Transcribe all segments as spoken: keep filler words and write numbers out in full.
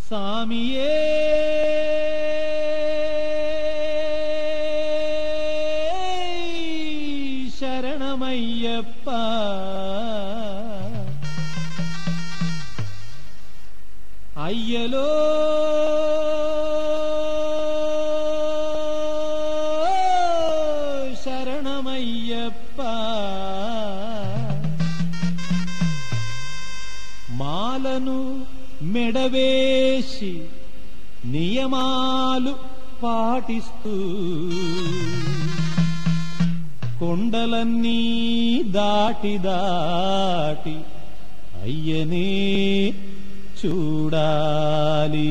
సామియే శరణమయ్యప్ప అయ్యలో శరణమయ్యప్ప మాలను మెడవేసి నియమాలు పాటిస్తూ కొండలన్నీ దాటి దాటి అయ్యనే చూడాలి.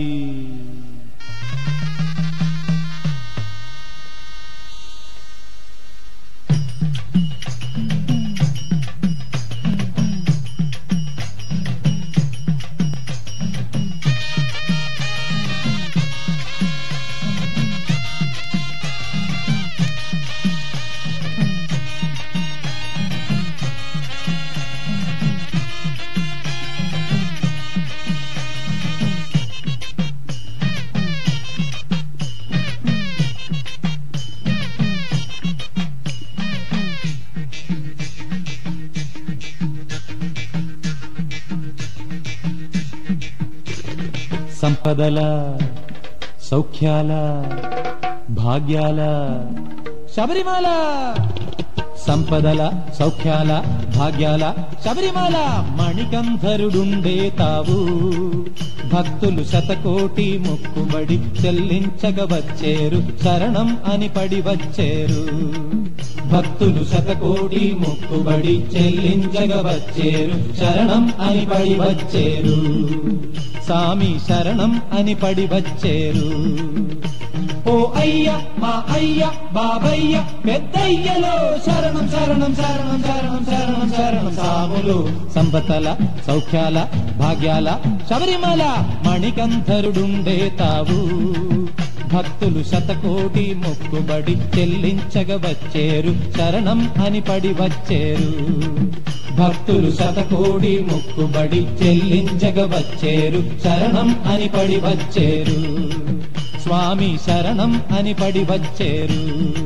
సంపదల సౌఖ్యాల భాగ్యాల శబరిమల, సంపదల సౌఖ్యాల భాగ్యాల శబరిమల మణికంధరుడుండే తావు భక్తులు శతకోటి మొక్కుబడి చెల్లించగ వచ్చేరు శరణం అని పడి వచ్చేరు. భక్తులు శతకోటి మొక్కుబడి చెల్లించగ వచ్చేరు శరణం అని పడి వచ్చేరు. సామి శరణం అని పడి వచ్చేరు. ఓ అయ్య మా అయ్య బాబయ్య పెద్దయ్యలో శరణం శరణం శరణం శరణం శరణం శరణం. సాములు సంపదల సౌఖ్యాల భాగ్యాల శబరిమల మణికంధరుడుండే తావు భక్తులు శతకోటి మొక్కుబడి చెల్లించగ వచ్చేరు శరణం అని పడి వచ్చేరు. భక్తులు శతకోటి మొక్కుబడి చెల్లించగ వచ్చేరు శరణం అని పడి వచ్చేరు. స్వామి శరణం అని పడి వచ్చేరు.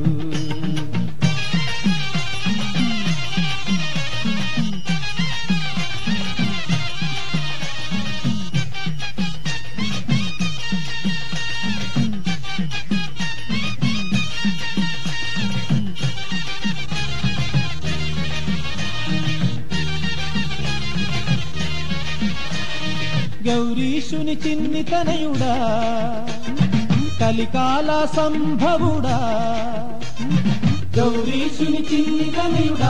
గౌరీశుని చిన్ని తనయుడా కలికాల సంభవుడా, గౌరీశుని చిన్ని తనయుడా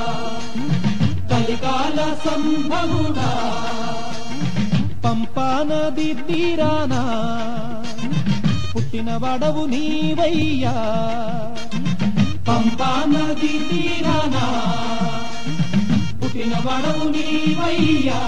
కలికాల సంభవుడా. పంపా నది తీరాన పుట్టిన వడవు నీవయ్యా, పంపా నది తీరాన పుట్టిన వడవు నీవయ్యా.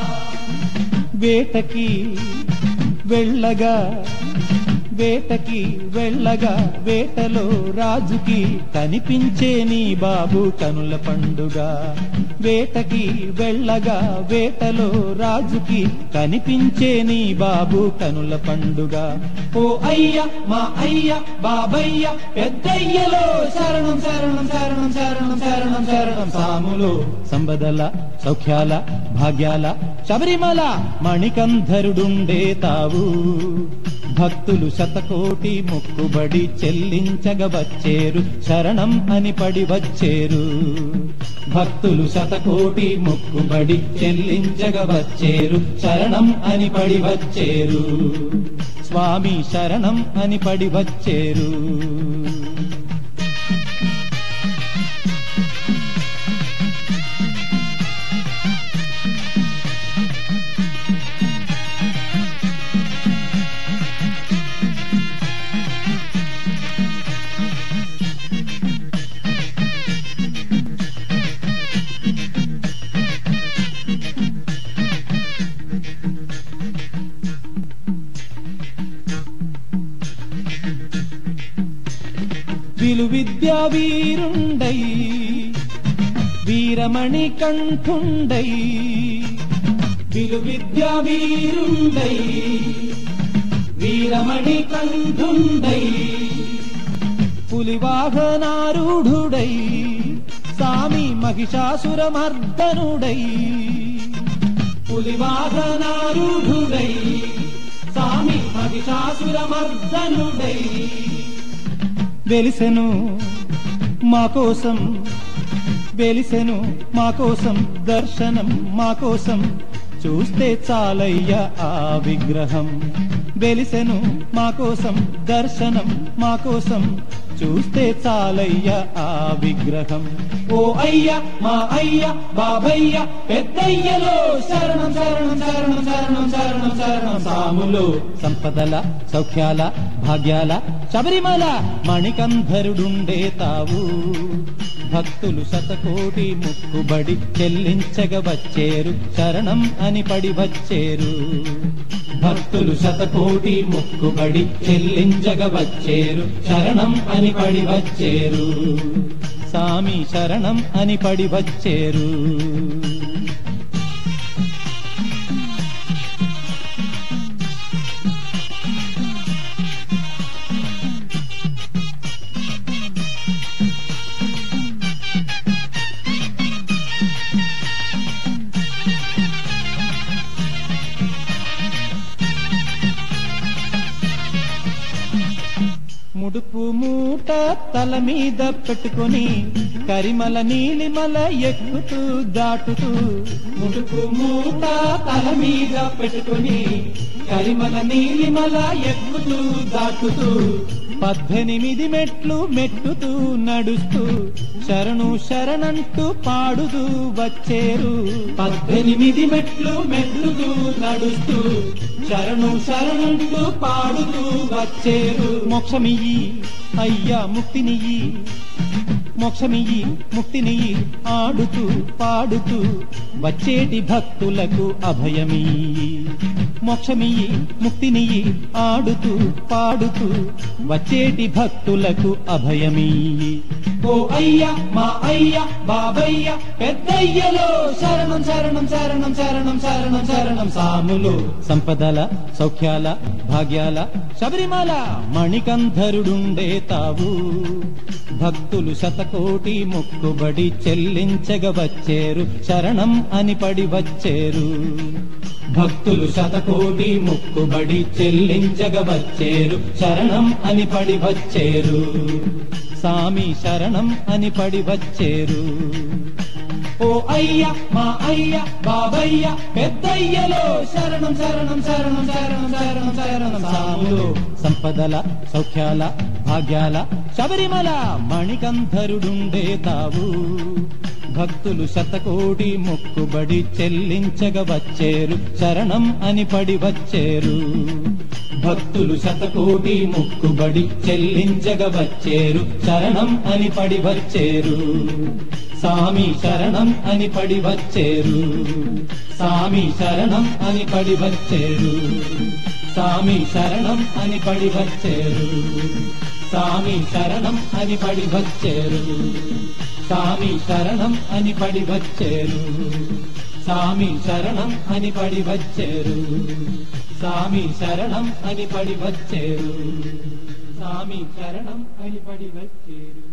వేటకి వెళ్ళగా వేటకి వెళ్ళగా వేటలో రాజుకి కనిపించే నీ బాబు కనుల పండుగ. వేటకి వెళ్ళగా వేటలో రాజుకి కనిపించే నీ బాబు కనుల పండుగ. ఓ అయ్య మా అయ్య బాబయ్య పెద్దయ్యలో శరణం శరణం శరణం శరణం శరణం శరణం. సాములు సంపదల సౌఖ్యాల భాగ్యాల శబరిమల మణికంధరుడుండే తావు భక్తులు శతకోటి మొక్కుబడి చెల్లించగ వచ్చేరు శరణం అని పడి వచ్చేరు. భక్తులు శతకోటి మొక్కుబడి చెల్లించగ వచ్చేరు శరణం అని పడి వచ్చేరు. స్వామి శరణం అని పడి వచ్చేరు. విలు విద్యా వీరుండై వీరమణి కంఠుండై విలువిద్యా వీరుండై వీరమణి కంఠుండై పులివాహనారూఢుడై సామి మహిషాసురమర్దనుడై పులివాహనారూఢుడై సామి మహిషాసురమర్దనుడై వెలిసెను మా కోసం వెలిసెను మా కోసం దర్శనం మా కోసం చూస్తే చాలయ్య ఆ విగ్రహం వెలిసెను మా కోసం దర్శనం మా కోసం చూస్తే చాలయ్య ఆ విగ్రహం ఓ అయ్య మా అయ్య బాబయ్య పెద్దయ్యలో శరణం శరణం శరణం శరణం శరణం శరణం సాములో సంపదల సౌఖ్యాల భాగ్యాల శబరిమల మణికంధరుడుండే తావు భక్తులు శతకోటి ముక్కుబడి చెల్లించగ వచ్చేరు శరణం అని పడి వచ్చేరు భక్తులు శతకోటి ముక్కుబడి చెల్లించగ వచ్చేరు శరణం అని పడి వచ్చేరు సామి శరణం అని పడి వచ్చేరు ముడుపు మూట తల మీద పెట్టుకొని కరిమల నీలిమల ఎక్కుతూ దాటుతూ ముడుపు మూట తల మీద పెట్టుకొని కరిమల నీలిమల ఎక్కుతూ దాటుతూ పద్దెనిమిది మెట్లు మెట్టుతూ నడుస్తూ శరణు శరణంటూ పాడుతూ వచ్చేరు పద్దెనిమిది మెట్లు మెట్టుతూ నడుస్తూ శరణు శరణంటూ పాడుతూ వచ్చేరు మోక్షమియ్యి అయ్యా ముక్తినియ్యి మోక్షమియ్యి ముక్తినియ్యి ఆడుతూ పాడుతూ వచ్చేటి భక్తులకు అభయమియ్యి మోక్షమియ్యి ముక్తినియ్యి ఆడుతూ పాడుతూ వచ్చేటి భక్తులకు అభయమియ్యి ఓ అయ్య మా అయ్య బాబయ్య పెద్దయ్యలో శరణం శరణం శరణం శరణం శరణం శరణం సాములు సంపదల సౌఖ్యాల భాగ్యాల శబరిమల మణికంధరుడుండే తావు భక్తులు శతకోటి ముక్కుబడి చెల్లించగ వచ్చేరు శరణం అని పడి వచ్చేరు భక్తులు శతకోటి ముక్కుబడి చెల్లించగ వచ్చేరు శరణం అని పడి వచ్చేరు సామి శరణం అని పడి వచ్చేరు ఓ అయ్య మా అయ్య బాబయ్య పెద్దయ్యలో శరణం శరణం శరణం శరణం శరణం శరణం సాములు సంపదల సౌఖ్యాల భాగ్యాల శబరిమల మణికంధరుడుండే తావు భక్తులు శతకోటి మొక్కుబడి చెల్లించగ వచ్చేరు శరణం అని పడి వచ్చేరు భక్తులు శతకోటి మొక్కుబడి చెల్లించగ వచ్చేరు శరణం అని పడి వచ్చేరు సామి శరణం అని పడి వచ్చేరు సామి శరణం అని పడి వచ్చేరు సామి శరణం అని పడి వచ్చేరు సామి శరణం అని పడి వచ్చేరు సామి శరణం అని పడి వచ్చేరు సామి శరణం అని పడి వచ్చేరు సామి శరణం అని పడి వచ్చేరు సామి శరణం అని పడి వచ్చేరు